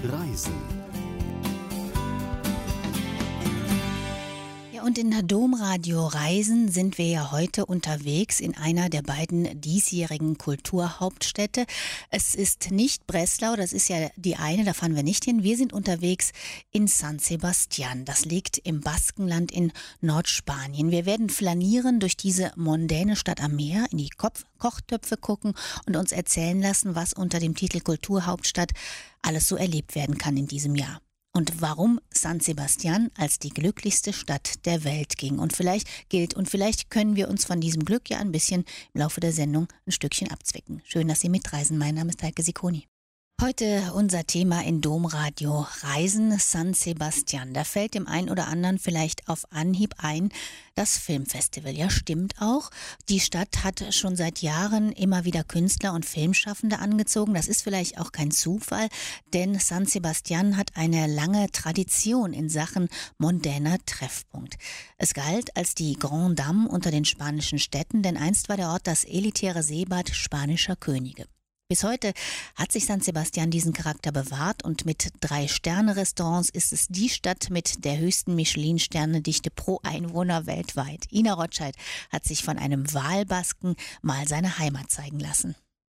Reisen. Und in der Domradio Reisen sind wir ja heute unterwegs in einer der beiden diesjährigen Kulturhauptstädte. Es ist nicht Breslau, das ist ja die eine, da fahren wir nicht hin. Wir sind unterwegs in San Sebastián. Das liegt im Baskenland in Nordspanien. Wir werden flanieren durch diese mondäne Stadt am Meer, in die Kochtöpfe gucken und uns erzählen lassen, was unter dem Titel Kulturhauptstadt alles so erlebt werden kann in diesem Jahr. Und warum San Sebastián als die glücklichste Stadt der Welt gilt. Und vielleicht können wir uns von diesem Glück ja ein bisschen im Laufe der Sendung ein Stückchen abzwicken. Schön, dass Sie mitreisen. Mein Name ist Heike Sicconi. Heute unser Thema in Domradio Reisen, San Sebastián. Da fällt dem einen oder anderen vielleicht auf Anhieb ein, das Filmfestival. Ja, stimmt auch. Die Stadt hat schon seit Jahren immer wieder Künstler und Filmschaffende angezogen. Das ist vielleicht auch kein Zufall, denn San Sebastián hat eine lange Tradition in Sachen mondäner Treffpunkt. Es galt als die Grande Dame unter den spanischen Städten, denn einst war der Ort das elitäre Seebad spanischer Könige. Bis heute hat sich San Sebastián diesen Charakter bewahrt und mit 3-Sterne-Restaurants ist es die Stadt mit der höchsten Michelin-Sterne-Dichte pro Einwohner weltweit. Ina Rotscheid hat sich von einem Wahlbasken mal seine Heimat zeigen lassen.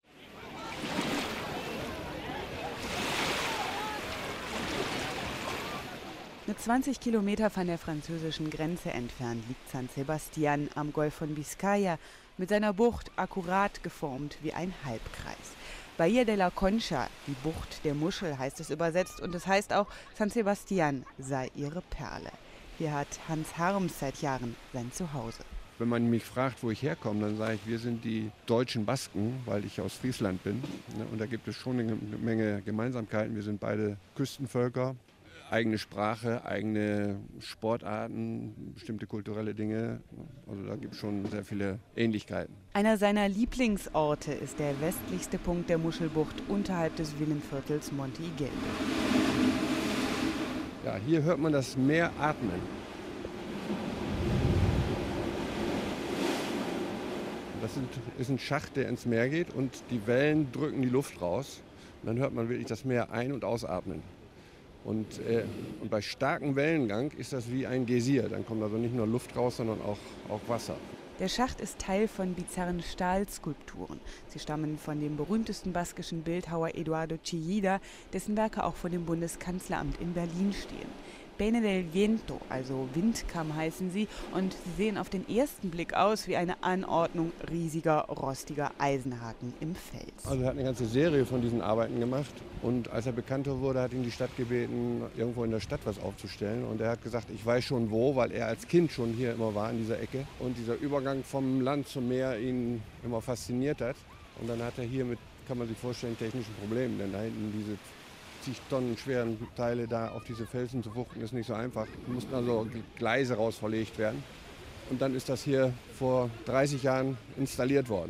Nur 20 Kilometer von der französischen Grenze entfernt liegt San Sebastián am Golf von Biscaya mit seiner Bucht akkurat geformt wie ein Halbkreis. Bahía de la Concha, die Bucht der Muschel heißt es übersetzt, und es heißt auch, San Sebastián sei ihre Perle. Hier hat Hans Harms seit Jahren sein Zuhause. Wenn man mich fragt, wo ich herkomme, dann sage ich, wir sind die deutschen Basken, weil ich aus Friesland bin. Und da gibt es schon eine Menge Gemeinsamkeiten. Wir sind beide Küstenvölker. Eigene Sprache, eigene Sportarten, bestimmte kulturelle Dinge. Also da gibt es schon sehr viele Ähnlichkeiten. Einer seiner Lieblingsorte ist der westlichste Punkt der Muschelbucht unterhalb des Villenviertels Monte Higueldo. Ja, hier hört man das Meer atmen. Das ist ein Schacht, der ins Meer geht und die Wellen drücken die Luft raus. Und dann hört man wirklich das Meer ein- und ausatmen. Und bei starkem Wellengang ist das wie ein Geysir. Dann kommt also nicht nur Luft raus, sondern auch Wasser. Der Schacht ist Teil von bizarren Stahlskulpturen. Sie stammen von dem berühmtesten baskischen Bildhauer Eduardo Chillida, dessen Werke auch vor dem Bundeskanzleramt in Berlin stehen. Pene del Viento, also Windkamm heißen sie, und sie sehen auf den ersten Blick aus wie eine Anordnung riesiger, rostiger Eisenhaken im Fels. Also er hat eine ganze Serie von diesen Arbeiten gemacht und als er bekannter wurde, hat ihn die Stadt gebeten, irgendwo in der Stadt was aufzustellen, und er hat gesagt, ich weiß schon wo, weil er als Kind schon hier immer war in dieser Ecke und dieser Übergang vom Land zum Meer ihn immer fasziniert hat. Und dann hat er hier mit, kann man sich vorstellen, technischen Problemen, denn da hinten diese 70 Tonnen schweren Teile da auf diese Felsen zu wuchten, ist nicht so einfach. Da mussten also Gleise raus verlegt werden. Und dann ist das hier vor 30 Jahren installiert worden.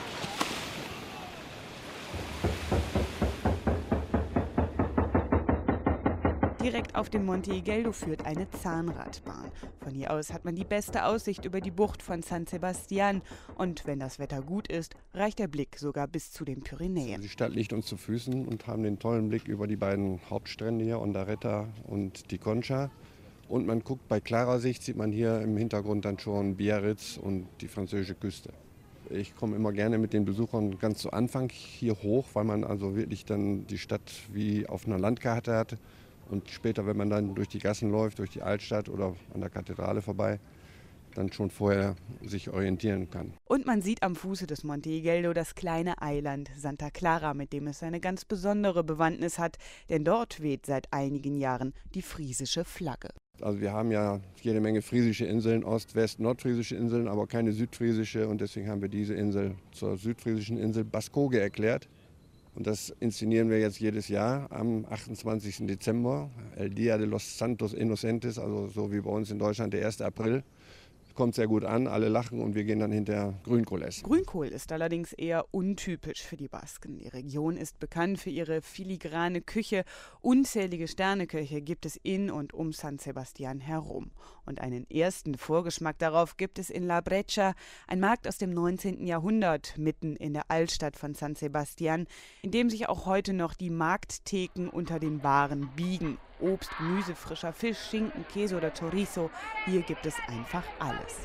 Direkt auf dem Monte Higueldo führt eine Zahnradbahn. Von hier aus hat man die beste Aussicht über die Bucht von San Sebastián. Und wenn das Wetter gut ist, reicht der Blick sogar bis zu den Pyrenäen. Die Stadt liegt uns zu Füßen und haben den tollen Blick über die beiden Hauptstrände hier, Ondarreta und die Concha. Und man guckt bei klarer Sicht, sieht man hier im Hintergrund dann schon Biarritz und die französische Küste. Ich komme immer gerne mit den Besuchern ganz zu Anfang hier hoch, weil man also wirklich dann die Stadt wie auf einer Landkarte hat. Und später, wenn man dann durch die Gassen läuft, durch die Altstadt oder an der Kathedrale vorbei, dann schon vorher sich orientieren kann. Und man sieht am Fuße des Monte Higueldo das kleine Eiland Santa Clara, mit dem es eine ganz besondere Bewandtnis hat, denn dort weht seit einigen Jahren die friesische Flagge. Also wir haben ja jede Menge friesische Inseln, Ost-, West-, nordfriesische Inseln, aber keine südfriesische, und deswegen haben wir diese Insel zur südfriesischen Insel Baskoge erklärt. Und das inszenieren wir jetzt jedes Jahr am 28. Dezember, El Día de los Santos Inocentes, also so wie bei uns in Deutschland der 1. April. kommt sehr gut an, alle lachen und wir gehen dann hinterher Grünkohl essen. Grünkohl ist allerdings eher untypisch für die Basken. Die Region ist bekannt für ihre filigrane Küche. Unzählige Sterneköche gibt es in und um San Sebastián herum. Und einen ersten Vorgeschmack darauf gibt es in La Brecha, ein Markt aus dem 19. Jahrhundert, mitten in der Altstadt von San Sebastián, in dem sich auch heute noch die Markttheken unter den Waren biegen. Obst, Gemüse, frischer Fisch, Schinken, Käse oder Chorizo. Hier gibt es einfach alles.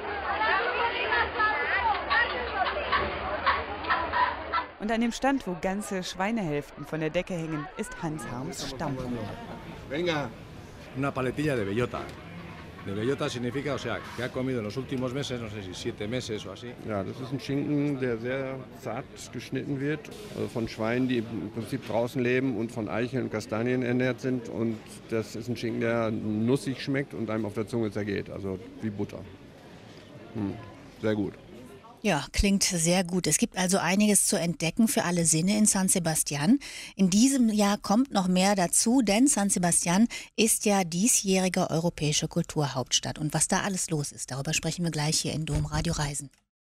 Und an dem Stand, wo ganze Schweinehälften von der Decke hängen, ist Hans Harms Stammkunde. Venga. Una paletilla de bellota. De bellota significa, o sea, que ha comido en los últimos meses, no sé si 7 meses o así. Ja, das ist ein Schinken, der sehr zart geschnitten wird, also von Schweinen, die im Prinzip draußen leben und von Eicheln und Kastanien ernährt sind. Und das ist ein Schinken, der nussig schmeckt und einem auf der Zunge zergeht, also wie Butter. Sehr gut. Ja, klingt sehr gut. Es gibt also einiges zu entdecken für alle Sinne in San Sebastián. In diesem Jahr kommt noch mehr dazu, denn San Sebastián ist ja diesjährige europäische Kulturhauptstadt. Und was da alles los ist, darüber sprechen wir gleich hier in Domradio Reisen.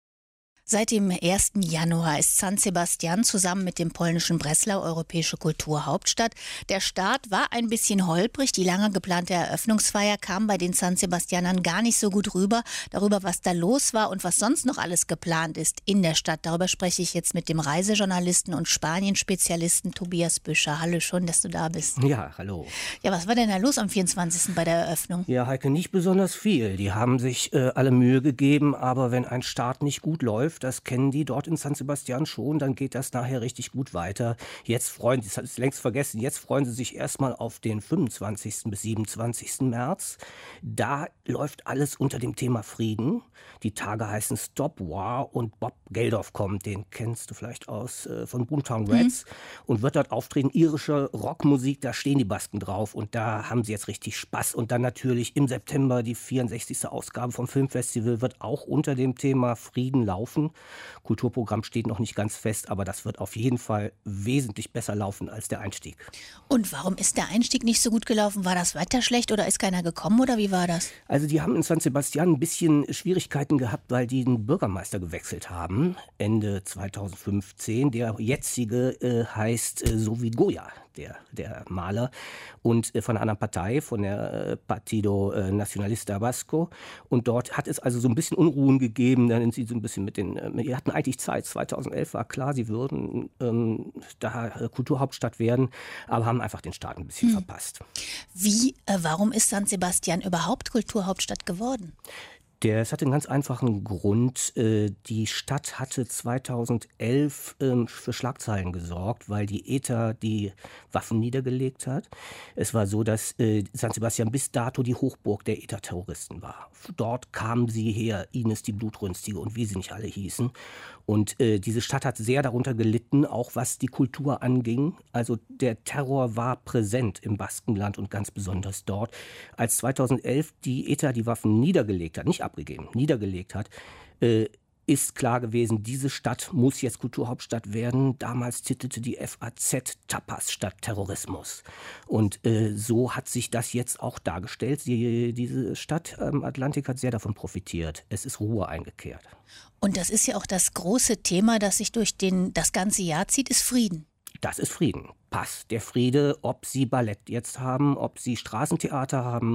Seit dem 1. Januar ist San Sebastián zusammen mit dem polnischen Breslau europäische Kulturhauptstadt. Der Start war ein bisschen holprig. Die lange geplante Eröffnungsfeier kam bei den San Sebastianern gar nicht so gut rüber. Darüber, was da los war und was sonst noch alles geplant ist in der Stadt. Darüber spreche ich jetzt mit dem Reisejournalisten und Spanien-Spezialisten Tobias Büscher. Hallo, schön, dass du da bist. Ja, hallo. Ja, was war denn da los am 24. bei der Eröffnung? Ja, Heike, nicht besonders viel. Die haben sich alle Mühe gegeben, aber wenn ein Start nicht gut läuft, das kennen die dort in San Sebastián schon, dann geht das nachher richtig gut weiter. Jetzt freuen sie, das hat es längst vergessen, jetzt freuen sie sich erstmal auf den 25. bis 27. März. Da läuft alles unter dem Thema Frieden. Die Tage heißen Stop War und Bob Geldof kommt, den kennst du vielleicht aus von Boomtown Rats und wird dort auftreten. Irische Rockmusik, da stehen die Basken drauf und da haben sie jetzt richtig Spaß. Und dann natürlich im September die 64. Ausgabe vom Filmfestival wird auch unter dem Thema Frieden laufen. Kulturprogramm steht noch nicht ganz fest, aber das wird auf jeden Fall wesentlich besser laufen als der Einstieg. Und warum ist der Einstieg nicht so gut gelaufen? War das Wetter schlecht oder ist keiner gekommen oder wie war das? Also die haben in San Sebastián ein bisschen Schwierigkeiten gehabt, weil die den Bürgermeister gewechselt haben, Ende 2015. Der jetzige heißt Sovid Goya, der Maler, und von einer anderen Partei, von der Partido Nacionalista Vasco. Und dort hat es also so ein bisschen Unruhen gegeben. Dann sind sie so ein bisschen die hatten eigentlich Zeit. 2011 war klar, sie würden da Kulturhauptstadt werden, aber haben einfach den Start ein bisschen verpasst. Warum ist San Sebastián überhaupt Kulturhauptstadt geworden? Es hatte einen ganz einfachen Grund. Die Stadt hatte 2011 für Schlagzeilen gesorgt, weil die ETA die Waffen niedergelegt hat. Es war so, dass San Sebastián bis dato die Hochburg der ETA-Terroristen war. Dort kamen sie her, Ines die Blutrünstige und wie sie nicht alle hießen. Und diese Stadt hat sehr darunter gelitten, auch was die Kultur anging. Also der Terror war präsent im Baskenland und ganz besonders dort. Als 2011 die ETA die Waffen niedergelegt hat, nicht abgegeben, niedergelegt hat, ist klar gewesen, diese Stadt muss jetzt Kulturhauptstadt werden. Damals titelte die FAZ Tapas statt Terrorismus. Und so hat sich das jetzt auch dargestellt. Diese Stadt am Atlantik hat sehr davon profitiert. Es ist Ruhe eingekehrt. Und das ist ja auch das große Thema, das sich durch das ganze Jahr zieht, ist Frieden. Das ist Frieden. Pass der Friede, ob sie Ballett jetzt haben, ob sie Straßentheater haben,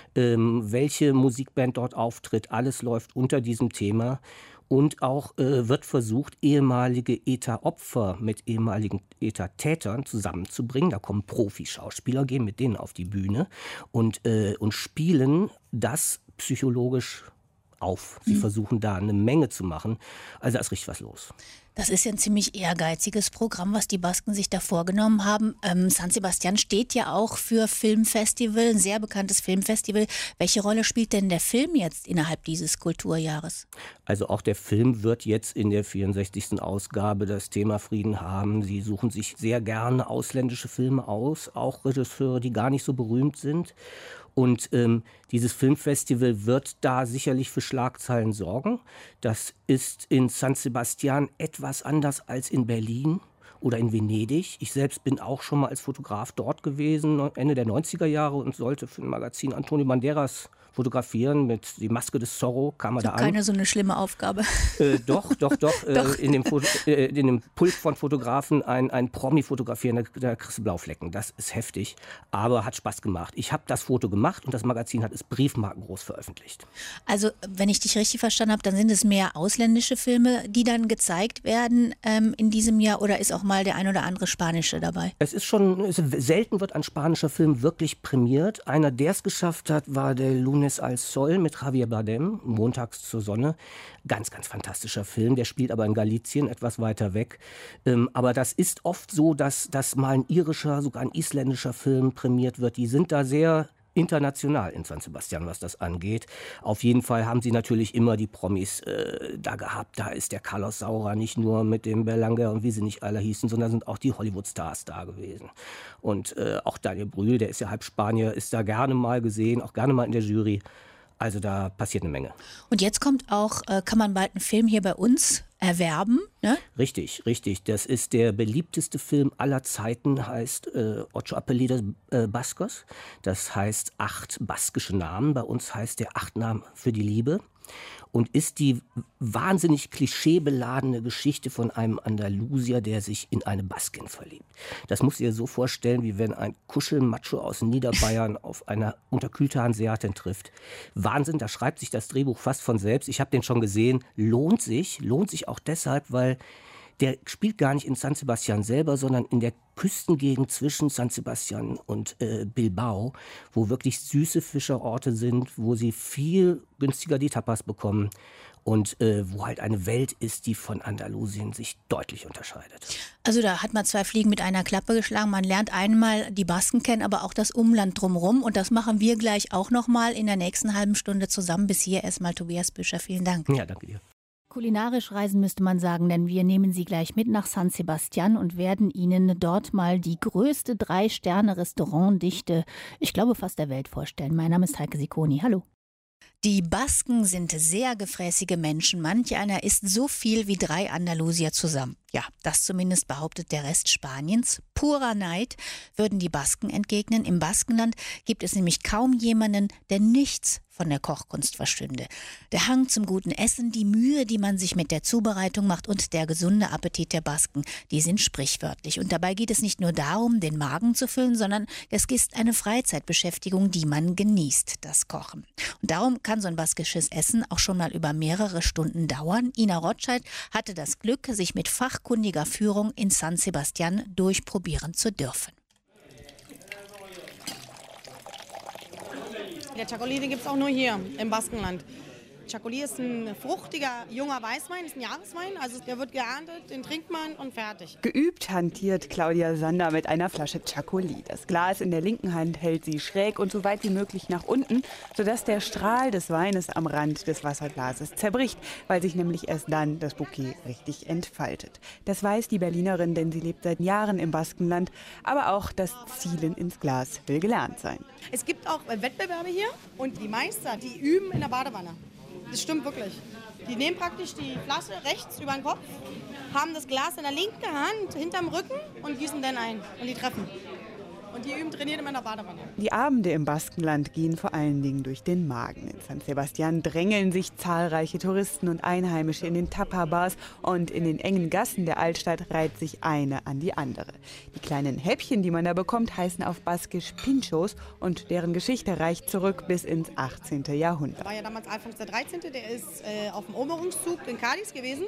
welche Musikband dort auftritt, alles läuft unter diesem Thema. Und auch wird versucht, ehemalige ETA-Opfer mit ehemaligen ETA-Tätern zusammenzubringen. Da kommen Profi-Schauspieler, gehen mit denen auf die Bühne und spielen das psychologisch auf. Sie versuchen da eine Menge zu machen. Also da ist richtig was los. Das ist ja ein ziemlich ehrgeiziges Programm, was die Basken sich da vorgenommen haben. San Sebastián steht ja auch für Filmfestival, ein sehr bekanntes Filmfestival. Welche Rolle spielt denn der Film jetzt innerhalb dieses Kulturjahres? Also auch der Film wird jetzt in der 64. Ausgabe das Thema Frieden haben. Sie suchen sich sehr gerne ausländische Filme aus, auch Regisseure, die gar nicht so berühmt sind. Und dieses Filmfestival wird da sicherlich für Schlagzeilen sorgen. Das ist in San Sebastián etwas anders als in Berlin oder in Venedig. Ich selbst bin auch schon mal als Fotograf dort gewesen, Ende der 90er Jahre und sollte für ein Magazin Antonio Banderas fotografieren mit Die Maske des Zorro, kam er da an. Keine so eine schlimme Aufgabe. Doch. In dem Pult von Fotografen ein Promi fotografieren, da kriegst du Blauflecken. Das ist heftig, aber hat Spaß gemacht. Ich habe das Foto gemacht und das Magazin hat es briefmarkengroß veröffentlicht. Also, wenn ich dich richtig verstanden habe, dann sind es mehr ausländische Filme, die dann gezeigt werden in diesem Jahr, oder ist auch mal der ein oder andere spanische dabei? Selten wird ein spanischer Film wirklich prämiert. Einer, der es geschafft hat, war der Lunes al Sol mit Javier Bardem, Montags zur Sonne. Ganz, ganz fantastischer Film. Der spielt aber in Galicien, etwas weiter weg. Aber das ist oft so, dass mal ein irischer, sogar ein isländischer Film prämiert wird. Die sind da sehr international in San Sebastian, was das angeht. Auf jeden Fall haben sie natürlich immer die Promis da gehabt. Da ist der Carlos Saura nicht nur mit dem Berlanga und wie sie nicht alle hießen, sondern sind auch die Hollywood-Stars da gewesen. Und auch Daniel Brühl, der ist ja halb Spanier, ist da gerne mal gesehen, auch gerne mal in der Jury. Also da passiert eine Menge. Und jetzt kommt auch, kann man bald einen Film hier bei uns erwerben, ne? Richtig. Das ist der beliebteste Film aller Zeiten, heißt Ocho Apellidos Bascos. Das heißt 8 baskische Namen. Bei uns heißt der 8 Namen für die Liebe. Und ist die wahnsinnig klischeebeladene Geschichte von einem Andalusier, der sich in eine Baskin verliebt. Das musst du dir so vorstellen, wie wenn ein Kuschelmacho aus Niederbayern auf einer unterkühlte Hanseatin trifft. Wahnsinn, da schreibt sich das Drehbuch fast von selbst. Ich habe den schon gesehen. Lohnt sich auch deshalb, weil der spielt gar nicht in San Sebastian selber, sondern in der Küstengegend zwischen San Sebastian und Bilbao, wo wirklich süße Fischerorte sind, wo sie viel günstiger die Tapas bekommen und wo halt eine Welt ist, die von Andalusien sich deutlich unterscheidet. Also da hat man 2 Fliegen mit einer Klappe geschlagen. Man lernt einmal die Basken kennen, aber auch das Umland drumherum. Und das machen wir gleich auch nochmal in der nächsten halben Stunde zusammen. Bis hier erstmal Tobias Büscher. Vielen Dank. Ja, danke dir. Kulinarisch reisen müsste man sagen, denn wir nehmen Sie gleich mit nach San Sebastian und werden Ihnen dort mal die größte 3-Sterne-Restaurantdichte, ich glaube fast der Welt, vorstellen. Mein Name ist Heike Sikoni. Hallo. Die Basken sind sehr gefräßige Menschen. Manch einer isst so viel wie 3 Andalusier zusammen. Ja, das zumindest behauptet der Rest Spaniens. Purer Neid würden die Basken entgegnen. Im Baskenland gibt es nämlich kaum jemanden, der nichts von der Kochkunst verstünde. Der Hang zum guten Essen, die Mühe, die man sich mit der Zubereitung macht und der gesunde Appetit der Basken, die sind sprichwörtlich. Und dabei geht es nicht nur darum, den Magen zu füllen, sondern es ist eine Freizeitbeschäftigung, die man genießt, das Kochen. Und darum kann so ein baskisches Essen auch schon mal über mehrere Stunden dauern. Ina Rotscheid hatte das Glück, sich mit fachkundiger Führung in San Sebastian durchprobieren zu dürfen. Der Chacolí, den gibt es auch nur hier im Baskenland. Chacolí ist ein fruchtiger, junger Weißwein, ist ein Jahreswein. Also der wird geerntet, den trinkt man und fertig. Geübt hantiert Claudia Sander mit einer Flasche Chacolí. Das Glas in der linken Hand hält sie schräg und so weit wie möglich nach unten, sodass der Strahl des Weines am Rand des Wasserglases zerbricht, weil sich nämlich erst dann das Bouquet richtig entfaltet. Das weiß die Berlinerin, denn sie lebt seit Jahren im Baskenland. Aber auch das Zielen ins Glas will gelernt sein. Es gibt auch Wettbewerbe hier und die Meister, die üben in der Badewanne. Das stimmt wirklich. Die nehmen praktisch die Flasche rechts über den Kopf, haben das Glas in der linken Hand hinterm Rücken und gießen dann ein. Und die treffen. Und die üben, trainieren immer in der Badewanne. Die Abende im Baskenland gehen vor allen Dingen durch den Magen. In San Sebastian drängeln sich zahlreiche Touristen und Einheimische in den Tapa-Bars und in den engen Gassen der Altstadt reiht sich eine an die andere. Die kleinen Häppchen, die man da bekommt, heißen auf Baskisch Pinchos und deren Geschichte reicht zurück bis ins 18. Jahrhundert. Da war ja damals Alfons der 13., der ist auf dem Eroberungszug in Cádiz gewesen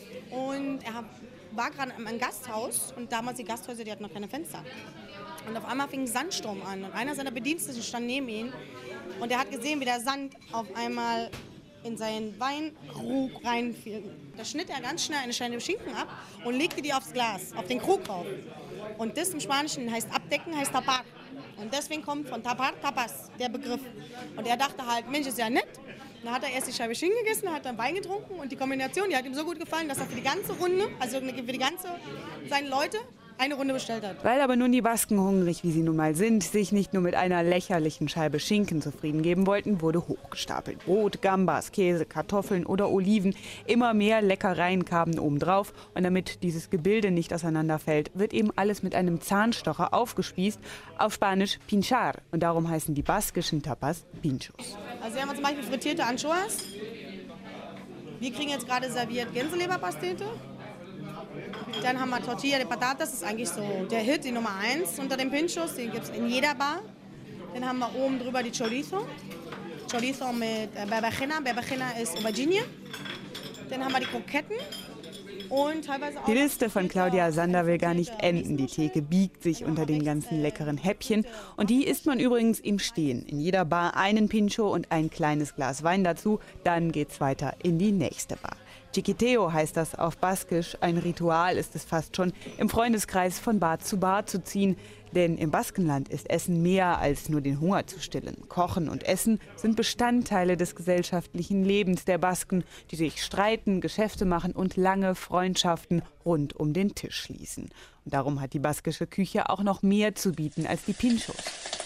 und er war gerade im Gasthaus und damals die Gasthäuser, die hatten noch keine Fenster. Und auf einmal fing ein Sandsturm an und einer seiner Bediensteten stand neben ihm und er hat gesehen, wie der Sand auf einmal in seinen Weinkrug reinfiel. Da schnitt er ganz schnell eine Scheibe Schinken ab und legte die aufs Glas, auf den Krug drauf. Und das im Spanischen heißt abdecken, heißt tapar. Und deswegen kommt von tapar, tapas, der Begriff. Und er dachte halt, Mensch, ist ja nett. Dann hat er erst die Scheibe Schinken gegessen, hat dann Wein getrunken und die Kombination, die hat ihm so gut gefallen, dass er für die ganze Runde, also für die ganze seine Leute, eine Runde bestellt hat. Weil aber nun die Basken, hungrig wie sie nun mal sind, sich nicht nur mit einer lächerlichen Scheibe Schinken zufrieden geben wollten, wurde hochgestapelt. Brot, Gambas, Käse, Kartoffeln oder Oliven. Immer mehr Leckereien kamen obendrauf. Und damit dieses Gebilde nicht auseinanderfällt, wird eben alles mit einem Zahnstocher aufgespießt. Auf Spanisch pinchar. Und darum heißen die baskischen Tapas Pinchos. Also hier haben wir zum Beispiel frittierte Anchoas. Wir kriegen jetzt gerade serviert Gänseleberpastete. Dann haben wir Tortilla de Patatas, das ist eigentlich so der Hit, die Nummer 1 unter den Pinchos. Den gibt es in jeder Bar. Dann haben wir oben drüber die Chorizo. Chorizo mit Berbejena. Berbejena ist Aubergine. Dann haben wir die Kroketten. Und teilweise auch Die Liste von Claudia Sander will gar nicht enden. Die Theke biegt sich unter den ganzen leckeren Häppchen. Und die isst man übrigens im Stehen. In jeder Bar einen Pincho und ein kleines Glas Wein dazu. Dann geht's weiter in die nächste Bar. Chiquiteo heißt das auf Baskisch. Ein Ritual ist es fast schon, im Freundeskreis von Bar zu ziehen. Denn im Baskenland ist Essen mehr als nur den Hunger zu stillen. Kochen und Essen sind Bestandteile des gesellschaftlichen Lebens der Basken, die sich streiten, Geschäfte machen und lange Freundschaften rund um den Tisch schließen. Und darum hat die baskische Küche auch noch mehr zu bieten als die Pinchos.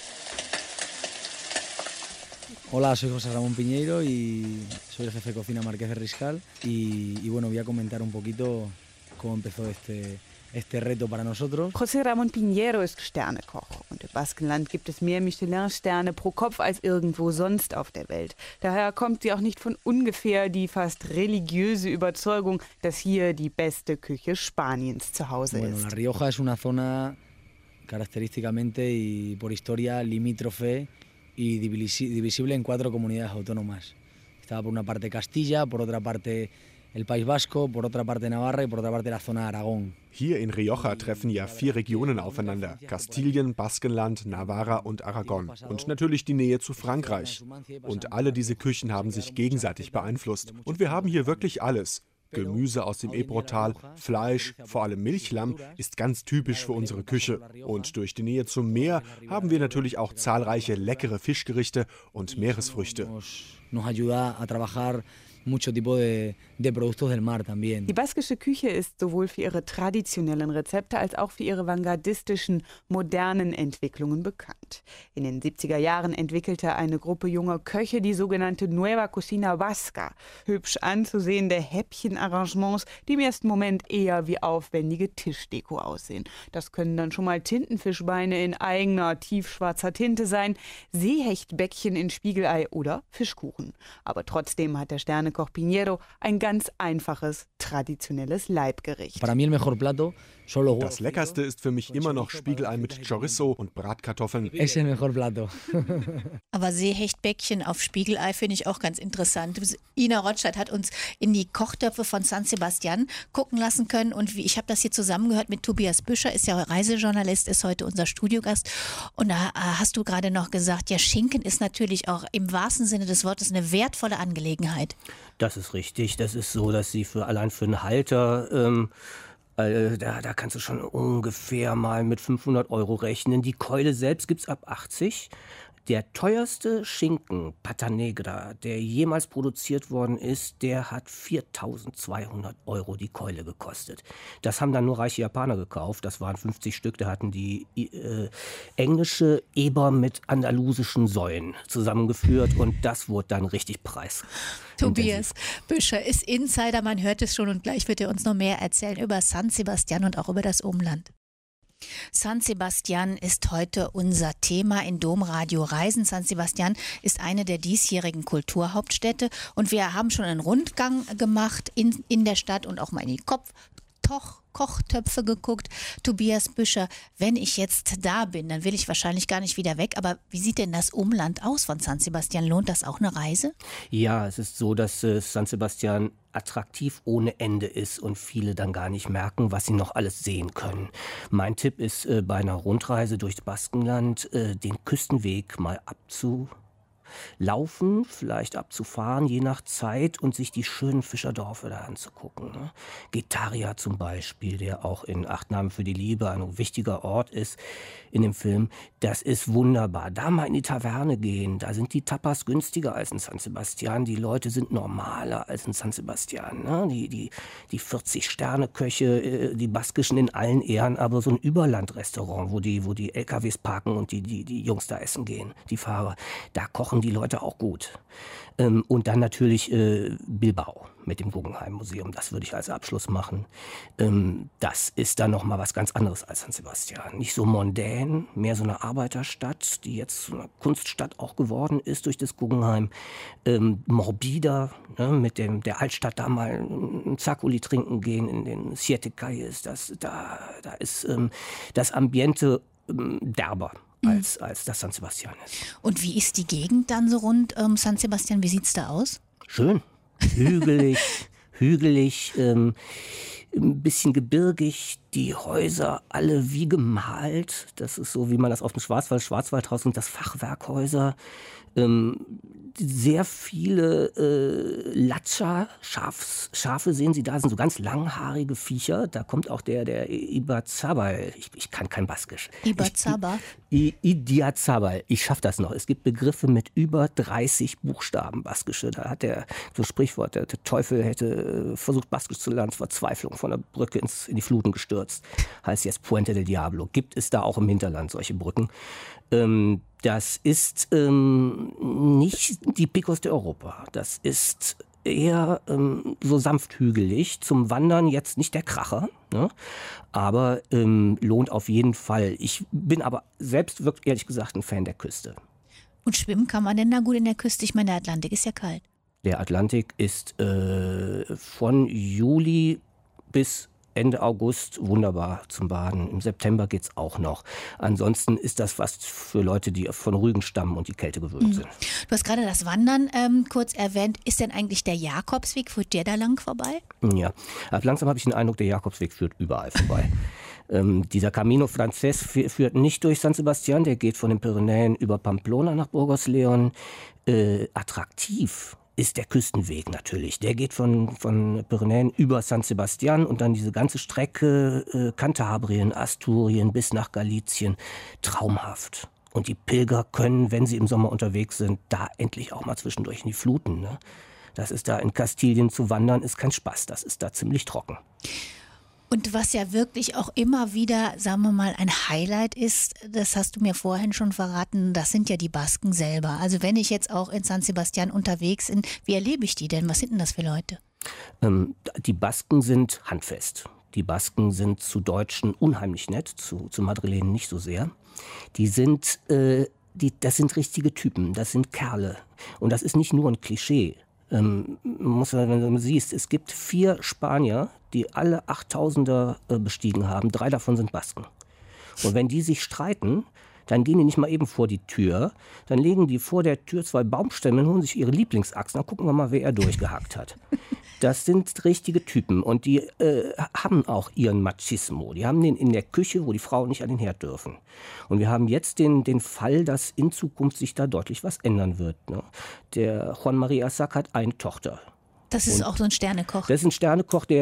Hola, soy José Ramón Piñeiro y soy el jefe de cocina Marqués de Riscal y bueno, voy a comentar un poquito cómo empezó este reto para nosotros. José Ramón Piñeiro ist Sternekoch und im Baskenland gibt es mehr Michelin-Sterne pro Kopf als irgendwo sonst auf der Welt. Daher kommt sie auch nicht von ungefähr die fast religiöse Überzeugung, dass hier die beste Küche Spaniens zu Hause ist. La Rioja es una zona característicamente y por historia limítrofe y divisible en 4 comunidades autónomas. Estaba por una parte Castilla, por otra parte el País Vasco, por otra parte Navarra y por otra parte la zona de Aragón. Hier in Rioja treffen ja 4 Regionen aufeinander. Kastilien, Baskenland, Navarra und Aragon. Und natürlich die Nähe zu Frankreich. Und alle diese Küchen haben sich gegenseitig beeinflusst. Und wir haben hier wirklich alles. Gemüse aus dem Ebrotal, Fleisch, vor allem Milchlamm, ist ganz typisch für unsere Küche. Und durch die Nähe zum Meer haben wir natürlich auch zahlreiche leckere Fischgerichte und Meeresfrüchte. Nos ayuda a trabajar mucho tipo de productos del mar también. Die baskische Küche ist sowohl für ihre traditionellen Rezepte als auch für ihre vanguardistischen, modernen Entwicklungen bekannt. In den 70er Jahren entwickelte eine Gruppe junger Köche die sogenannte Nueva Cocina Vasca. Hübsch anzusehende Häppchenarrangements, die im ersten Moment eher wie aufwendige Tischdeko aussehen. Das können dann schon mal Tintenfischbeine in eigener tiefschwarzer Tinte sein, Seehechtbäckchen in Spiegelei oder Fischkuchen. Aber trotzdem hat der Sternekoch Piñeiro ein ganz einfaches, traditionelles Leibgericht. Das Leckerste ist für mich immer noch Spiegelei mit Chorizo und Bratkartoffeln. Aber Seehechtbäckchen auf Spiegelei finde ich auch ganz interessant. Ina Rotstadt hat uns in die Kochtöpfe von San Sebastian gucken lassen können. Und ich habe das hier zusammengehört mit Tobias Büscher, ist ja Reisejournalist, ist heute unser Studiogast. Und da hast du gerade noch gesagt, ja, Schinken ist natürlich auch im wahrsten Sinne des Wortes eine wertvolle Angelegenheit. Das ist richtig. Das ist so, dass sie allein für einen Halter, da kannst du schon ungefähr mal mit 500 € rechnen. Die Keule selbst gibt es ab 80. Der teuerste Schinken, Pata Negra, der jemals produziert worden ist, der hat 4.200 € die Keule gekostet. Das haben dann nur reiche Japaner gekauft. Das waren 50 Stück. Da hatten die englische Eber mit andalusischen Säulen zusammengeführt. Und das wurde dann richtig preis. Tobias Büscher ist Insider, man hört es schon. Und gleich wird er uns noch mehr erzählen über San Sebastian und auch über das Umland. San Sebastian ist heute unser Thema in Domradio Reisen. San Sebastian ist eine der diesjährigen Kulturhauptstädte und wir haben schon einen Rundgang gemacht in der Stadt und auch mal in die Kochtöpfe geguckt. Tobias Büscher, wenn ich jetzt da bin, dann will ich wahrscheinlich gar nicht wieder weg. Aber wie sieht denn das Umland aus von San Sebastian? Lohnt das auch eine Reise? Ja, es ist so, dass San Sebastian attraktiv ohne Ende ist und viele dann gar nicht merken, was sie noch alles sehen können. Mein Tipp ist, bei einer Rundreise durchs Baskenland den Küstenweg mal abzulaufen, vielleicht abzufahren, je nach Zeit und sich die schönen Fischerdörfer da anzugucken. Ne? Getaria zum Beispiel, der auch in Acht Namen für die Liebe ein wichtiger Ort ist in dem Film, das ist wunderbar. Da mal in die Taverne gehen, da sind die Tapas günstiger als in San Sebastian, die Leute sind normaler als in San Sebastian. Ne? Die 40-Sterne-Köche, die baskischen in allen Ehren, aber so ein Überlandrestaurant, wo die LKWs parken und die Jungs da essen gehen, die Fahrer, da kochen machen die Leute auch gut. Und dann natürlich Bilbao mit dem Guggenheim Museum. Das würde ich als Abschluss machen. Das ist dann nochmal was ganz anderes als San Sebastian. Nicht so mondän, mehr so eine Arbeiterstadt, die jetzt so eine Kunststadt auch geworden ist durch das Guggenheim. Morbider, ne, mit der Altstadt da mal ein Zacoli trinken gehen in den Siete Calles. Da ist das Ambiente derber als das San Sebastian ist. Und wie ist die Gegend dann so rund San Sebastian? Wie sieht es da aus? Schön. Hügelig, ein bisschen gebirgig, die Häuser alle wie gemalt. Das ist so, wie man das auf dem Schwarzwaldhaus und das Fachwerkhäuser. Sehr viele Latscha, Schafe sehen Sie da, sind so ganz langhaarige Viecher. Da kommt auch der Ibarzabal. Ich kann kein Baskisch. Ibarzabal? Idiazabal. Ich schaffe das noch. Es gibt Begriffe mit über 30 Buchstaben Baskische. Da hat so ein Sprichwort, der Teufel hätte versucht, Baskisch zu lernen, Verzweiflung von der Brücke in die Fluten gestürzt. Heißt jetzt Puente del Diablo. Gibt es da auch im Hinterland solche Brücken? Das ist nicht die Picos de Europa. Das ist eher so sanft hügelig. Zum Wandern jetzt nicht der Kracher, ne? Aber lohnt auf jeden Fall. Ich bin aber selbst wirklich ehrlich gesagt ein Fan der Küste. Und schwimmen kann man denn da gut in der Küste? Ich meine, der Atlantik ist ja kalt. Der Atlantik ist von Juli bis Ende August wunderbar zum Baden. Im September geht es auch noch. Ansonsten ist das was für Leute, die von Rügen stammen und die Kälte gewöhnt sind. Du hast gerade das Wandern kurz erwähnt. Ist denn eigentlich der Jakobsweg, führt der da lang vorbei? Ja, aber langsam habe ich den Eindruck, der Jakobsweg führt überall vorbei. Dieser Camino Frances führt nicht durch San Sebastian, der geht von den Pyrenäen über Pamplona nach Burgos Leon. Attraktiv ist der Küstenweg natürlich. Der geht von Pyrenäen über San Sebastian und dann diese ganze Strecke Kantabrien, Asturien bis nach Galizien. Traumhaft. Und die Pilger können, wenn sie im Sommer unterwegs sind, da endlich auch mal zwischendurch in die Fluten. Ne? Das ist da in Kastilien zu wandern, ist kein Spaß. Das ist da ziemlich trocken. Und was ja wirklich auch immer wieder, sagen wir mal, ein Highlight ist, das hast du mir vorhin schon verraten, das sind ja die Basken selber. Also wenn ich jetzt auch in San Sebastian unterwegs bin, wie erlebe ich die denn? Was sind denn das für Leute? Die Basken sind handfest. Die Basken sind zu Deutschen unheimlich nett, zu Madrilenen nicht so sehr. Das sind richtige Typen, das sind Kerle. Und das ist nicht nur ein Klischee. Wenn du siehst, es gibt 4 Spanier, die alle 8000er bestiegen haben. 3 davon sind Basken. Und wenn die sich streiten, dann gehen die nicht mal eben vor die Tür. Dann legen die vor der Tür 2 Baumstämme und holen sich ihre Lieblingsachsen. Dann gucken wir mal, wer er durchgehackt hat. Das sind richtige Typen und die haben auch ihren Machismo. Die haben den in der Küche, wo die Frauen nicht an den Herd dürfen. Und wir haben jetzt den Fall, dass in Zukunft sich da deutlich was ändern wird. Ne? Der Juan María Assac hat eine Tochter. Das ist auch so ein Sternekoch. Das ist ein Sternekoch, der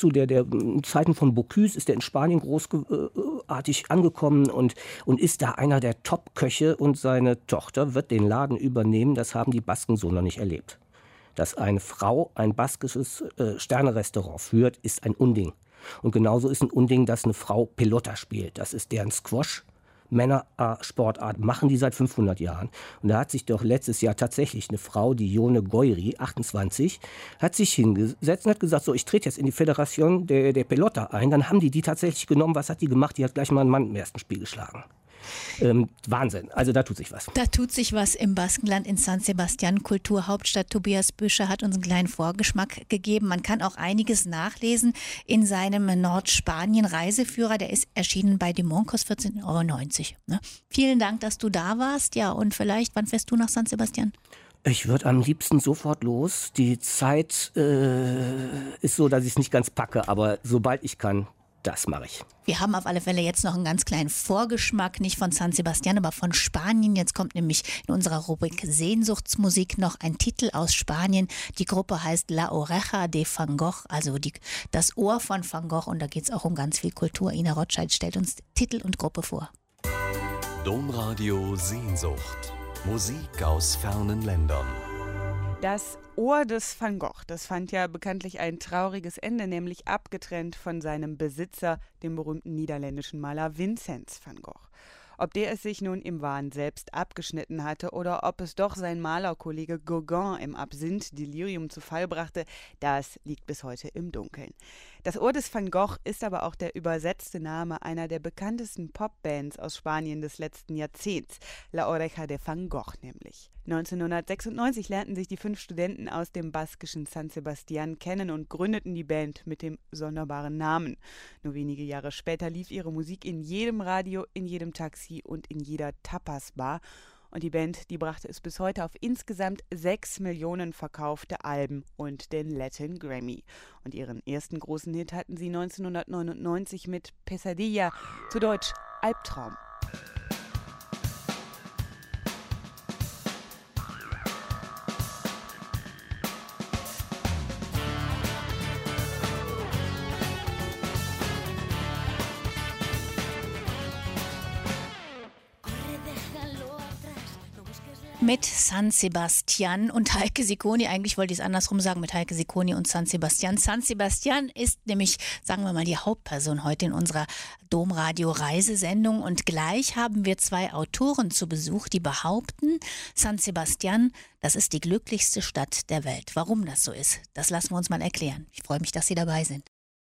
in Zeiten von Bocuse ist der in Spanien großartig angekommen und ist da einer der Top-Köche und seine Tochter wird den Laden übernehmen. Das haben die Basken so noch nicht erlebt. Dass eine Frau ein baskisches Sternerestaurant führt, ist ein Unding. Und genauso ist ein Unding, dass eine Frau Pelota spielt. Das ist deren Squash. Männersportart machen die seit 500 Jahren. Und da hat sich doch letztes Jahr tatsächlich eine Frau, die Jone Goyri, 28, hat sich hingesetzt und hat gesagt, so, ich trete jetzt in die Föderation der Pelota ein. Dann haben die tatsächlich genommen. Was hat die gemacht? Die hat gleich mal einen Mann im ersten Spiel geschlagen. Wahnsinn, also da tut sich was. Da tut sich was im Baskenland in San Sebastian, Kulturhauptstadt. Tobias Büscher hat uns einen kleinen Vorgeschmack gegeben. Man kann auch einiges nachlesen in seinem Nordspanien-Reiseführer. Der ist erschienen bei Dumont, kostet 14,90 €. Ne? Vielen Dank, dass du da warst. Ja, und vielleicht, wann fährst du nach San Sebastian? Ich würde am liebsten sofort los. Die Zeit ist so, dass ich es nicht ganz packe, aber sobald ich kann, das mache ich. Wir haben auf alle Fälle jetzt noch einen ganz kleinen Vorgeschmack, nicht von San Sebastian, aber von Spanien. Jetzt kommt nämlich in unserer Rubrik Sehnsuchtsmusik noch ein Titel aus Spanien. Die Gruppe heißt La Oreja de Van Gogh, also das Ohr von Van Gogh. Und da geht es auch um ganz viel Kultur. Ina Rotscheid stellt uns Titel und Gruppe vor. Domradio Sehnsucht. Musik aus fernen Ländern. Das Ohr des Van Gogh, das fand ja bekanntlich ein trauriges Ende, nämlich abgetrennt von seinem Besitzer, dem berühmten niederländischen Maler Vinzenz van Gogh. Ob der es sich nun im Wahn selbst abgeschnitten hatte oder ob es doch sein Malerkollege Gauguin im Absinth-Delirium zu Fall brachte, das liegt bis heute im Dunkeln. Das Ohr des Van Gogh ist aber auch der übersetzte Name einer der bekanntesten Popbands aus Spanien des letzten Jahrzehnts, La Oreja de Van Gogh nämlich. 1996 lernten sich die 5 Studenten aus dem baskischen San Sebastián kennen und gründeten die Band mit dem sonderbaren Namen. Nur wenige Jahre später lief ihre Musik in jedem Radio, in jedem Taxi und in jeder Tapas-Bar. Und die Band, die brachte es bis heute auf insgesamt 6 Millionen verkaufte Alben und den Latin Grammy. Und ihren ersten großen Hit hatten sie 1999 mit Pesadilla, zu Deutsch Albtraum. Mit San Sebastián und Heike Sicconi, eigentlich wollte ich es andersrum sagen, mit Heike Sicconi und San Sebastián. San Sebastián ist nämlich, sagen wir mal, die Hauptperson heute in unserer Domradio-Reisesendung. Und gleich haben wir 2 Autoren zu Besuch, die behaupten, San Sebastián, das ist die glücklichste Stadt der Welt. Warum das so ist, das lassen wir uns mal erklären. Ich freue mich, dass Sie dabei sind.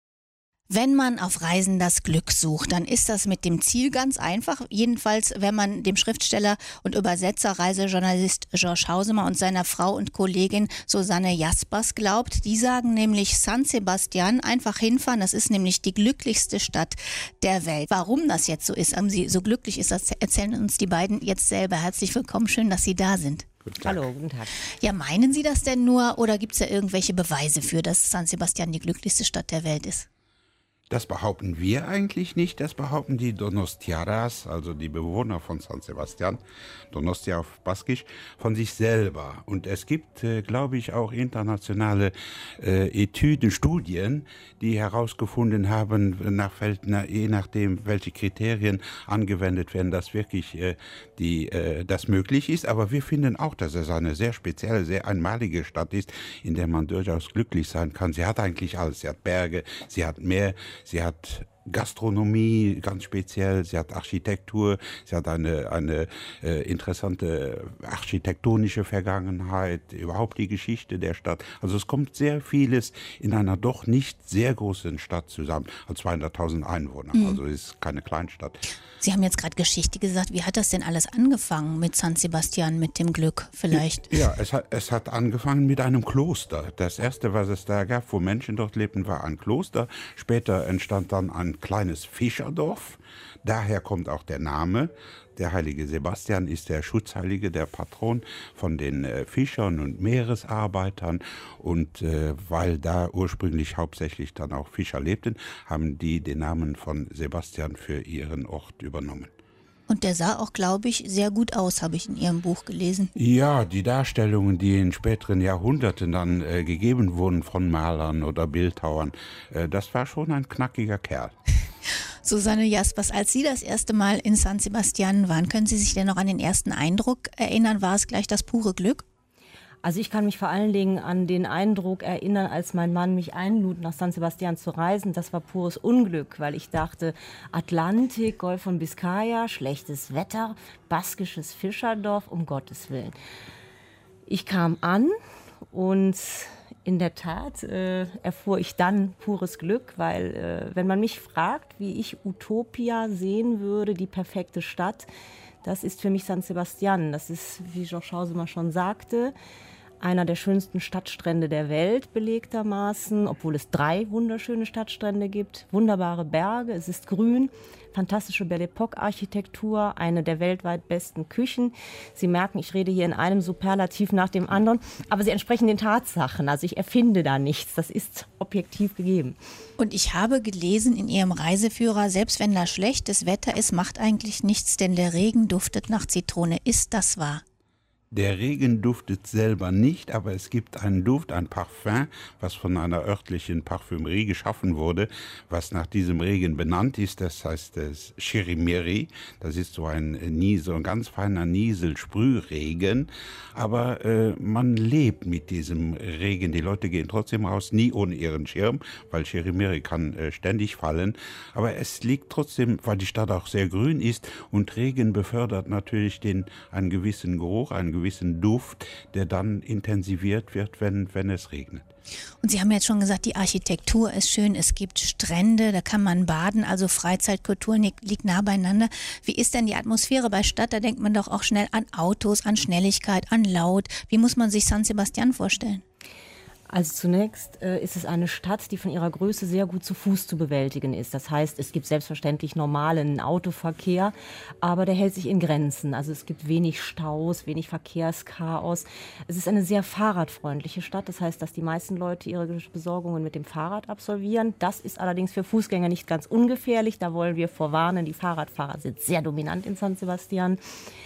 Wenn man auf Reisen das Glück sucht, dann ist das mit dem Ziel ganz einfach. Jedenfalls, wenn man dem Schriftsteller und Übersetzer, Reisejournalist George Hausemer und seiner Frau und Kollegin Susanne Jaspers glaubt. Die sagen nämlich San Sebastián, einfach hinfahren. Das ist nämlich die glücklichste Stadt der Welt. Warum das jetzt so ist, sie so glücklich ist, das erzählen uns die beiden jetzt selber. Herzlich willkommen, schön, dass Sie da sind. Hallo, guten Tag. Ja, meinen Sie das denn nur oder gibt es da irgendwelche Beweise für, dass San Sebastián die glücklichste Stadt der Welt ist? Das behaupten wir eigentlich nicht, das behaupten die Donostiarras, also die Bewohner von San Sebastián, Donostia auf Baskisch, von sich selber. Und es gibt, glaube ich, auch internationale Etüden, Studien, die herausgefunden haben, je nachdem, welche Kriterien angewendet werden, dass wirklich das möglich ist. Aber wir finden auch, dass es eine sehr spezielle, sehr einmalige Stadt ist, in der man durchaus glücklich sein kann. Sie hat eigentlich alles. Sie hat Berge, sie hat Meer, sie hat Gastronomie ganz speziell, sie hat Architektur, sie hat eine interessante architektonische Vergangenheit, überhaupt die Geschichte der Stadt. Also es kommt sehr vieles in einer doch nicht sehr großen Stadt zusammen, 200.000 Einwohner, also es ist keine Kleinstadt. Sie haben jetzt gerade Geschichte gesagt. Wie hat das denn alles angefangen mit San Sebastián, mit dem Glück vielleicht? Ja, es hat angefangen mit einem Kloster. Das erste, was es da gab, wo Menschen dort lebten, war ein Kloster. Später entstand dann ein kleines Fischerdorf. Daher kommt auch der Name. Der heilige Sebastian ist der Schutzheilige, der Patron von den Fischern und Meeresarbeitern. Und weil da ursprünglich hauptsächlich dann auch Fischer lebten, haben die den Namen von Sebastian für ihren Ort übernommen. Und der sah auch, glaube ich, sehr gut aus, habe ich in Ihrem Buch gelesen. Ja, die Darstellungen, die in späteren Jahrhunderten dann gegeben wurden von Malern oder Bildhauern, das war schon ein knackiger Kerl. Susanne Jaspers, als Sie das erste Mal in San Sebastián waren, können Sie sich denn noch an den ersten Eindruck erinnern? War es gleich das pure Glück? Also ich kann mich vor allen Dingen an den Eindruck erinnern, als mein Mann mich einlud, nach San Sebastián zu reisen. Das war pures Unglück, weil ich dachte, Atlantik, Golf von Biscaya, schlechtes Wetter, baskisches Fischerdorf, um Gottes Willen. Ich kam an und in der Tat erfuhr ich dann pures Glück, weil wenn man mich fragt, wie ich Utopia sehen würde, die perfekte Stadt, das ist für mich San Sebastián. Das ist, wie George Hausemer schon sagte, einer der schönsten Stadtstrände der Welt belegtermaßen, obwohl es 3 wunderschöne Stadtstrände gibt, wunderbare Berge, es ist grün, fantastische Belle Époque-Architektur, eine der weltweit besten Küchen. Sie merken, ich rede hier in einem Superlativ nach dem anderen, aber sie entsprechen den Tatsachen, also ich erfinde da nichts, das ist objektiv gegeben. Und ich habe gelesen in Ihrem Reiseführer, selbst wenn da schlechtes Wetter ist, macht eigentlich nichts, denn der Regen duftet nach Zitrone. Ist das wahr? Der Regen duftet selber nicht, aber es gibt einen Duft, ein Parfum, was von einer örtlichen Parfümerie geschaffen wurde, was nach diesem Regen benannt ist. Das heißt das Chirimiri. Das ist so ein ganz feiner Nieselsprühregen. Aber man lebt mit diesem Regen. Die Leute gehen trotzdem raus, nie ohne ihren Schirm, weil Chirimiri kann ständig fallen. Aber es liegt trotzdem, weil die Stadt auch sehr grün ist und Regen befördert natürlich einen gewissen Geruch, einen gewissen Duft, der dann intensiviert wird, wenn es regnet. Und Sie haben jetzt schon gesagt, die Architektur ist schön, es gibt Strände, da kann man baden, also Freizeitkultur liegt nah beieinander. Wie ist denn die Atmosphäre bei Stadt? Da denkt man doch auch schnell an Autos, an Schnelligkeit, an Laut. Wie muss man sich San Sebastián vorstellen? Also zunächst ist es eine Stadt, die von ihrer Größe sehr gut zu Fuß zu bewältigen ist. Das heißt, es gibt selbstverständlich normalen Autoverkehr, aber der hält sich in Grenzen. Also es gibt wenig Staus, wenig Verkehrschaos. Es ist eine sehr fahrradfreundliche Stadt. Das heißt, dass die meisten Leute ihre Besorgungen mit dem Fahrrad absolvieren. Das ist allerdings für Fußgänger nicht ganz ungefährlich. Da wollen wir vorwarnen. Die Fahrradfahrer sind sehr dominant in San Sebastián.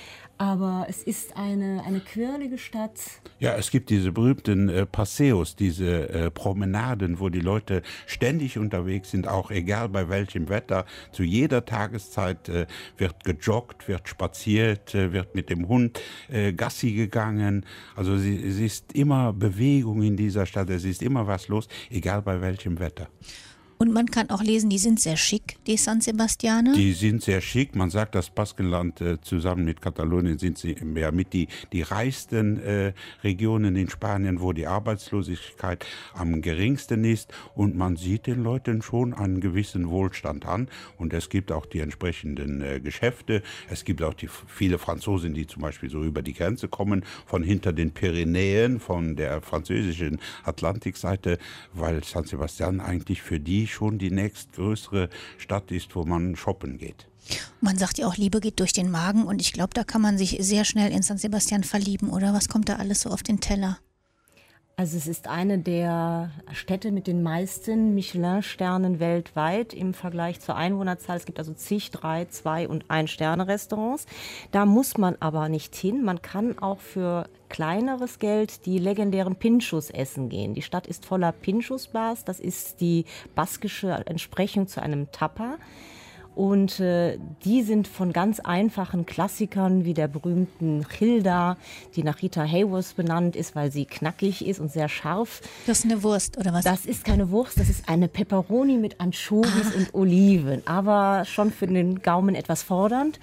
Aber es ist eine quirlige Stadt. Ja, es gibt diese berühmten Paseos, diese Promenaden, wo die Leute ständig unterwegs sind, auch egal bei welchem Wetter. Zu jeder Tageszeit wird gejoggt, wird spaziert, wird mit dem Hund Gassi gegangen. Also es ist immer Bewegung in dieser Stadt, es ist immer was los, egal bei welchem Wetter. Und man kann auch lesen, die sind sehr schick, die San Sebastianer. Die sind sehr schick. Man sagt, das Baskenland zusammen mit Katalonien sind sie mit die reichsten Regionen in Spanien, wo die Arbeitslosigkeit am geringsten ist. Und man sieht den Leuten schon einen gewissen Wohlstand an. Und es gibt auch die entsprechenden Geschäfte. Es gibt auch viele Franzosen, die zum Beispiel so über die Grenze kommen, von hinter den Pyrenäen, von der französischen Atlantikseite, weil San Sebastián eigentlich für die schon die nächstgrößere Stadt ist, wo man shoppen geht. Man sagt ja auch, Liebe geht durch den Magen und ich glaube, da kann man sich sehr schnell in San Sebastián verlieben, oder? Was kommt da alles so auf den Teller? Also es ist eine der Städte mit den meisten Michelin-Sternen weltweit im Vergleich zur Einwohnerzahl. Es gibt also zig 3-, 2- und 1-Sterne-Restaurants. Da muss man aber nicht hin. Man kann auch für kleineres Geld die legendären Pinchos essen gehen. Die Stadt ist voller Pinchos-Bars. Das ist die baskische Entsprechung zu einem Tapa. Und die sind von ganz einfachen Klassikern wie der berühmten Gilda, die nach Rita Hayworth benannt ist, weil sie knackig ist und sehr scharf. Das ist eine Wurst, oder was? Das ist keine Wurst, das ist eine Peperoni mit Anchovies und Oliven, aber schon für den Gaumen etwas fordernd.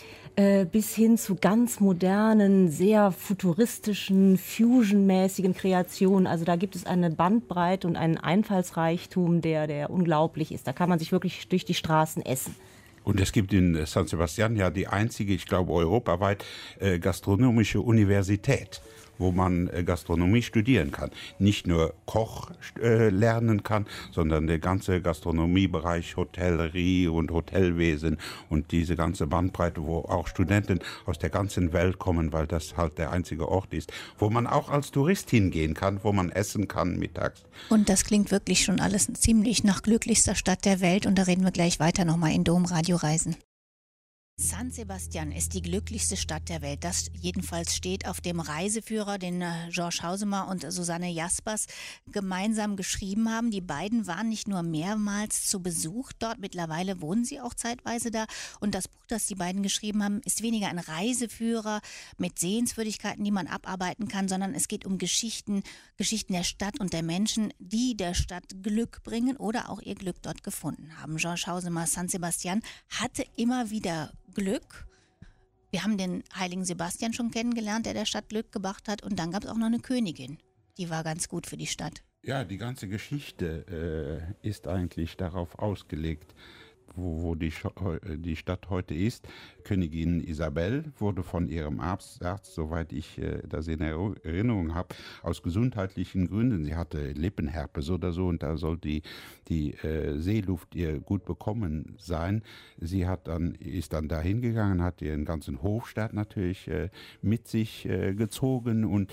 Bis hin zu ganz modernen, sehr futuristischen, fusionmäßigen Kreationen. Also da gibt es eine Bandbreite und einen Einfallsreichtum, der unglaublich ist. Da kann man sich wirklich durch die Straßen essen. Und es gibt in San Sebastián ja die einzige, ich glaube europaweit, gastronomische Universität, wo man Gastronomie studieren kann. Nicht nur Koch lernen kann, sondern der ganze Gastronomiebereich, Hotellerie und Hotelwesen und diese ganze Bandbreite, wo auch Studenten aus der ganzen Welt kommen, weil das halt der einzige Ort ist, wo man auch als Tourist hingehen kann, wo man essen kann mittags. Und das klingt wirklich schon alles ziemlich nach glücklichster Stadt der Welt und da reden wir gleich weiter nochmal in Domradio Reisen. San Sebastián ist die glücklichste Stadt der Welt. Das jedenfalls steht auf dem Reiseführer, den Georges Hausemer und Susanne Jaspers gemeinsam geschrieben haben. Die beiden waren nicht nur mehrmals zu Besuch dort, mittlerweile wohnen sie auch zeitweise da. Und das Buch, das die beiden geschrieben haben, ist weniger ein Reiseführer mit Sehenswürdigkeiten, die man abarbeiten kann, sondern es geht um Geschichten der Stadt und der Menschen, die der Stadt Glück bringen oder auch ihr Glück dort gefunden haben. Georges Hausemer, San Sebastián hatte immer wieder Glück. Wir haben den heiligen Sebastian schon kennengelernt, der Stadt Glück gebracht hat. Und dann gab es auch noch eine Königin. Die war ganz gut für die Stadt. Ja, die ganze Geschichte ist eigentlich darauf ausgelegt, wo die Stadt heute ist. Königin Isabel wurde von ihrem Arzt, soweit ich das in Erinnerung habe, aus gesundheitlichen Gründen, sie hatte Lippenherpes oder so und da soll die Seeluft ihr gut bekommen sein. Sie ist dann dahin gegangen, hat ihren ganzen Hofstaat natürlich mit sich gezogen und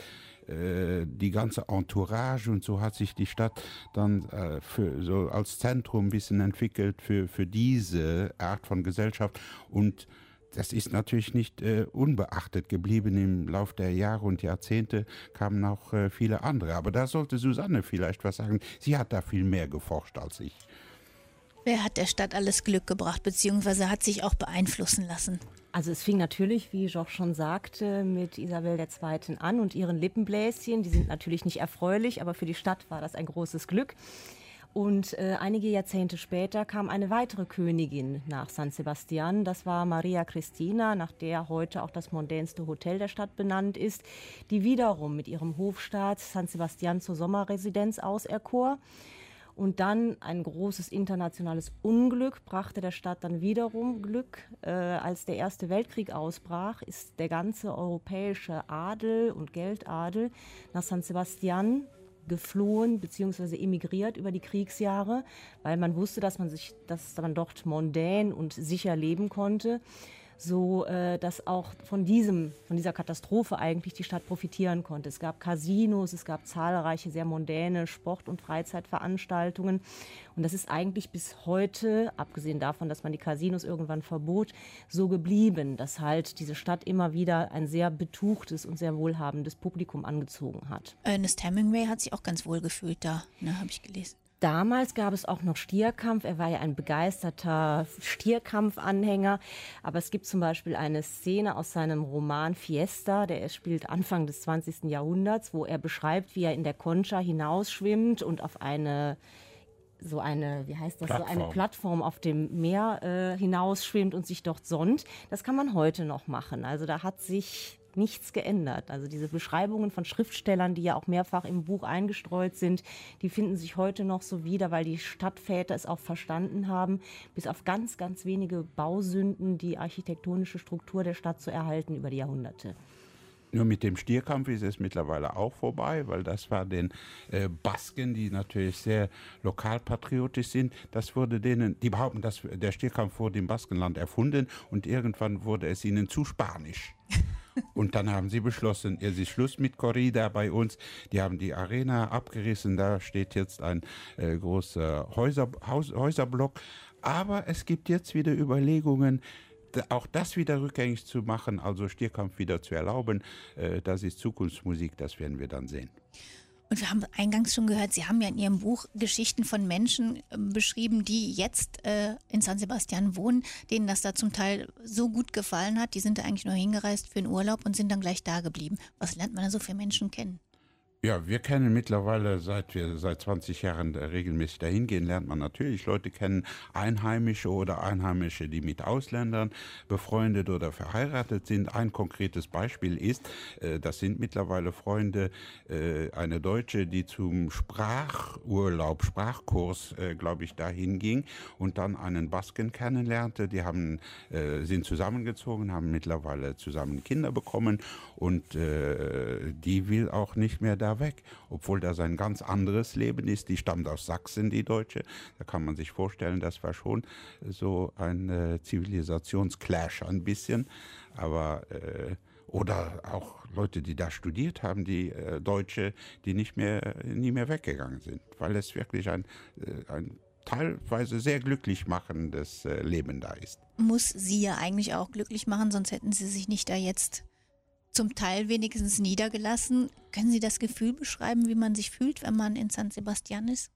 die ganze Entourage und so hat sich die Stadt dann so als Zentrum ein bisschen entwickelt für diese Art von Gesellschaft und das ist natürlich nicht unbeachtet geblieben. Im Laufe der Jahre und Jahrzehnte kamen noch viele andere. Aber da sollte Susanne vielleicht was sagen. Sie hat da viel mehr geforscht als ich. Wer hat der Stadt alles Glück gebracht, beziehungsweise hat sich auch beeinflussen lassen? Also es fing natürlich, wie Georges schon sagte, mit Isabel II. An und ihren Lippenbläschen. Die sind natürlich nicht erfreulich, aber für die Stadt war das ein großes Glück. Und einige Jahrzehnte später kam eine weitere Königin nach San Sebastián. Das war Maria Cristina, nach der heute auch das mondänste Hotel der Stadt benannt ist, die wiederum mit ihrem Hofstaat San Sebastián zur Sommerresidenz auserkor. Und dann ein großes internationales Unglück brachte der Stadt dann wiederum Glück. Als der Erste Weltkrieg ausbrach, ist der ganze europäische Adel und Geldadel nach San Sebastián geflohen bzw. emigriert über die Kriegsjahre, weil man wusste, dass man dort mondän und sicher leben konnte, so dass auch von dieser Katastrophe eigentlich die Stadt profitieren konnte. Es gab Casinos, es gab zahlreiche sehr mondäne Sport- und Freizeitveranstaltungen und das ist eigentlich bis heute, abgesehen davon, dass man die Casinos irgendwann verbot, so geblieben, dass halt diese Stadt immer wieder ein sehr betuchtes und sehr wohlhabendes Publikum angezogen hat. Ernest Hemingway hat sich auch ganz wohl gefühlt da, ne, habe ich gelesen. Damals gab es auch noch Stierkampf. Er war ja ein begeisterter Stierkampfanhänger. Aber es gibt zum Beispiel eine Szene aus seinem Roman Fiesta, der spielt Anfang des 20. Jahrhunderts, wo er beschreibt, wie er in der Concha hinausschwimmt und auf eine Plattform auf dem Meer hinausschwimmt und sich dort sonnt. Das kann man heute noch machen. Also da hat sich nichts geändert. Also diese Beschreibungen von Schriftstellern, die ja auch mehrfach im Buch eingestreut sind, die finden sich heute noch so wieder, weil die Stadtväter es auch verstanden haben, bis auf ganz, ganz wenige Bausünden die architektonische Struktur der Stadt zu erhalten über die Jahrhunderte. Nur mit dem Stierkampf ist es mittlerweile auch vorbei, weil das war den Basken, die natürlich sehr lokalpatriotisch sind. Das wurde denen, die behaupten, dass der Stierkampf wurde im Baskenland erfunden und irgendwann wurde es ihnen zu spanisch. Und dann haben sie beschlossen, es ist Schluss mit Corrida bei uns. Die haben die Arena abgerissen, da steht jetzt ein großer Häuserblock. Aber es gibt jetzt wieder Überlegungen, auch das wieder rückgängig zu machen, also Stierkampf wieder zu erlauben. Das ist Zukunftsmusik, das werden wir dann sehen. Und wir haben eingangs schon gehört, Sie haben ja in Ihrem Buch Geschichten von Menschen beschrieben, die jetzt in San Sebastián wohnen, denen das da zum Teil so gut gefallen hat. Die sind da eigentlich nur hingereist für den Urlaub und sind dann gleich da geblieben. Was lernt man da so für Menschen kennen? Ja, wir kennen mittlerweile, seit 20 Jahren regelmäßig dahin gehen, lernt man natürlich Leute kennen, Einheimische oder Einheimische, die mit Ausländern befreundet oder verheiratet sind. Ein konkretes Beispiel ist, das sind mittlerweile Freunde, eine Deutsche, die zum Sprachkurs, glaube ich, dahin ging und dann einen Basken kennenlernte. Die sind zusammengezogen, haben mittlerweile zusammen Kinder bekommen und die will auch nicht mehr da weg, obwohl das ein ganz anderes Leben ist. Die stammt aus Sachsen, die Deutsche. Da kann man sich vorstellen, das war schon so ein Zivilisationsclash ein bisschen. Aber oder auch Leute, die da studiert haben, die Deutsche, die nie mehr weggegangen sind, weil es wirklich ein teilweise sehr glücklich machendes Leben da ist. Muss sie ja eigentlich auch glücklich machen, sonst hätten sie sich nicht da jetzt zum Teil wenigstens niedergelassen. Können Sie das Gefühl beschreiben, wie man sich fühlt, wenn man in San Sebastián ist?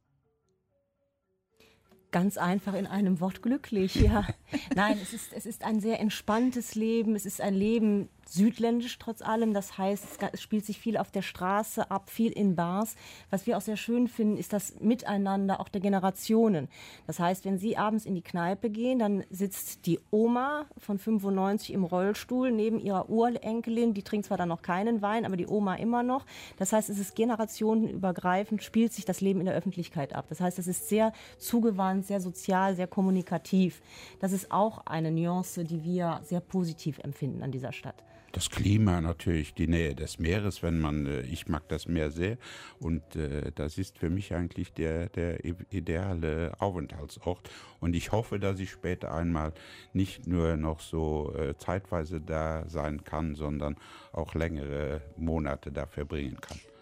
Ganz einfach in einem Wort glücklich, ja. Nein, es ist ein sehr entspanntes Leben. Es ist ein Leben südländisch trotz allem. Das heißt, es spielt sich viel auf der Straße ab, viel in Bars. Was wir auch sehr schön finden, ist das Miteinander auch der Generationen. Das heißt, wenn Sie abends in die Kneipe gehen, dann sitzt die Oma von 95 im Rollstuhl neben ihrer Urenkelin. Die trinkt zwar dann noch keinen Wein, aber die Oma immer noch. Das heißt, es ist generationenübergreifend, spielt sich das Leben in der Öffentlichkeit ab. Das heißt, es ist sehr zugewandt, sehr sozial, sehr kommunikativ. Das ist auch eine Nuance, die wir sehr positiv empfinden an dieser Stadt. Das Klima natürlich, die Nähe des Meeres, ich mag das Meer sehr und das ist für mich eigentlich der ideale Aufenthaltsort und ich hoffe, dass ich später einmal nicht nur noch so zeitweise da sein kann, sondern auch längere Monate da verbringen kann.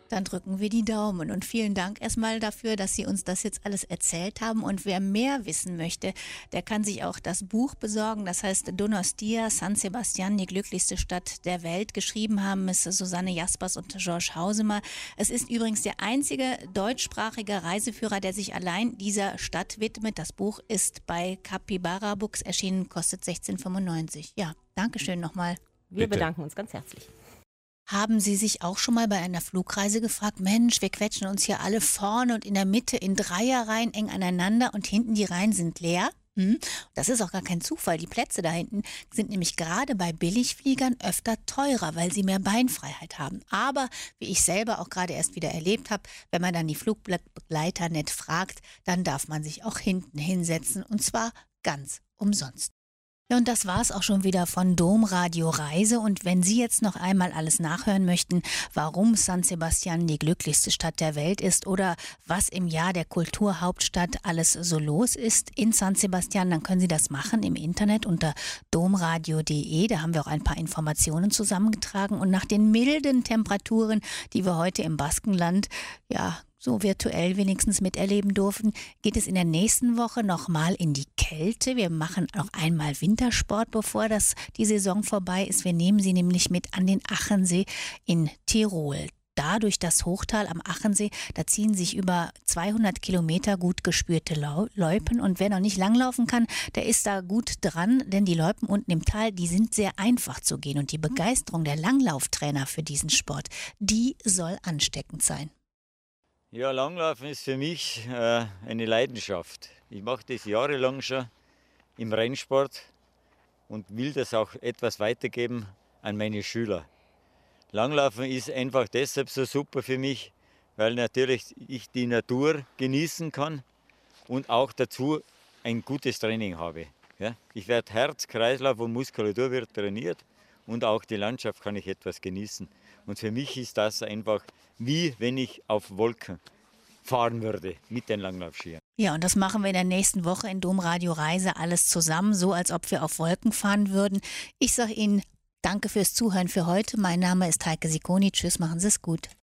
Dann drücken wir die Daumen und vielen Dank erstmal dafür, dass Sie uns das jetzt alles erzählt haben. Und wer mehr wissen möchte, der kann sich auch das Buch besorgen. Das heißt Donostia, San Sebastian, die glücklichste Stadt der Welt. Geschrieben haben es Susanne Jaspers und George Hausemer. Es ist übrigens der einzige deutschsprachige Reiseführer, der sich allein dieser Stadt widmet. Das Buch ist bei Capybara Books erschienen, kostet 16,95. Ja, Dankeschön nochmal. Wir bedanken uns ganz herzlich. Haben Sie sich auch schon mal bei einer Flugreise gefragt, Mensch, wir quetschen uns hier alle vorne und in der Mitte in Dreierreihen eng aneinander und hinten die Reihen sind leer? Das ist auch gar kein Zufall. Die Plätze da hinten sind nämlich gerade bei Billigfliegern öfter teurer, weil sie mehr Beinfreiheit haben. Aber wie ich selber auch gerade erst wieder erlebt habe, wenn man dann die Flugbegleiter nett fragt, dann darf man sich auch hinten hinsetzen und zwar ganz umsonst. Ja, und das war's auch schon wieder von Domradio Reise. Und wenn Sie jetzt noch einmal alles nachhören möchten, warum San Sebastian die glücklichste Stadt der Welt ist oder was im Jahr der Kulturhauptstadt alles so los ist in San Sebastian, dann können Sie das machen im Internet unter domradio.de. Da haben wir auch ein paar Informationen zusammengetragen. Und nach den milden Temperaturen, die wir heute im Baskenland, so virtuell wenigstens miterleben durften, geht es in der nächsten Woche nochmal in die Kälte. Wir machen noch einmal Wintersport, bevor die Saison vorbei ist. Wir nehmen Sie nämlich mit an den Achensee in Tirol. Da durch das Hochtal am Achensee, da ziehen sich über 200 Kilometer gut gespürte Loipen. Und wer noch nicht langlaufen kann, der ist da gut dran, denn die Loipen unten im Tal, die sind sehr einfach zu gehen. Und die Begeisterung der Langlauftrainer für diesen Sport, die soll ansteckend sein. Ja, Langlaufen ist für mich eine Leidenschaft. Ich mache das jahrelang schon im Rennsport und will das auch etwas weitergeben an meine Schüler. Langlaufen ist einfach deshalb so super für mich, weil natürlich ich die Natur genießen kann und auch dazu ein gutes Training habe. Ja? Ich werde Herz, Kreislauf und Muskulatur wird trainiert und auch die Landschaft kann ich etwas genießen. Und für mich ist das einfach wie wenn ich auf Wolken fahren würde mit den Langlaufskiern. Ja, und das machen wir in der nächsten Woche in Domradio Reise alles zusammen, so als ob wir auf Wolken fahren würden. Ich sage Ihnen danke fürs Zuhören für heute. Mein Name ist Heike Sikoni. Tschüss, machen Sie es gut.